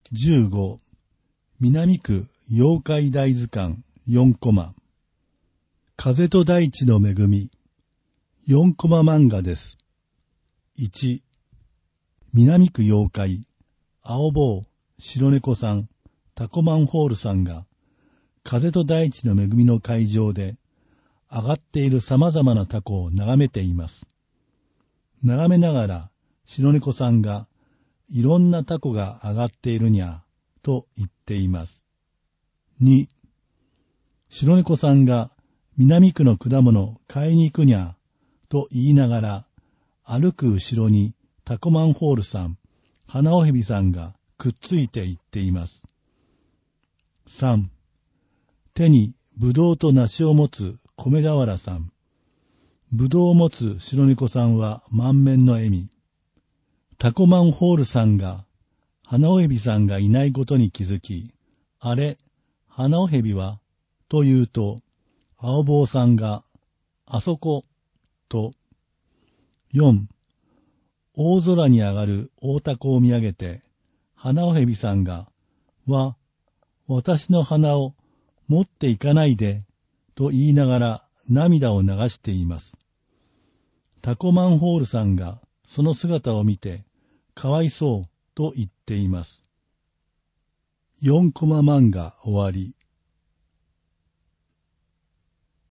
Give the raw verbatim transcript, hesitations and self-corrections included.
じゅうご、南区妖怪大図鑑よんコマ。風と大地の恵みよんコマ漫画です。いち、南区妖怪、青坊、白猫さん、タコマンホールさんが、風と大地の恵みの会場で、上がっている様々なタコを眺めています。眺めながら、白猫さんが、いろんなタコが上がっているにゃ、と言っています。に、白猫さんが、南区の果物買いに行くにゃ、と言いながら、歩く後ろにタコマンホールさん、花尾蛇さんがくっついていっています。さん、手にぶどうと梨を持つ米俵さん。ぶどうを持つ白猫さんは満面の笑み。タコマンホールさんが、花尾蛇さんがいないことに気づき、あれ、花尾蛇はと言うと、青坊さんが、あそこ、と。よん、大空に上がる大タコを見上げて、花尾蛇さんが、わ、私の花を持っていかないで、と言いながら涙を流しています。タコマンホールさんがその姿を見て、かわいそうと言っています。よんコマ漫画終わり。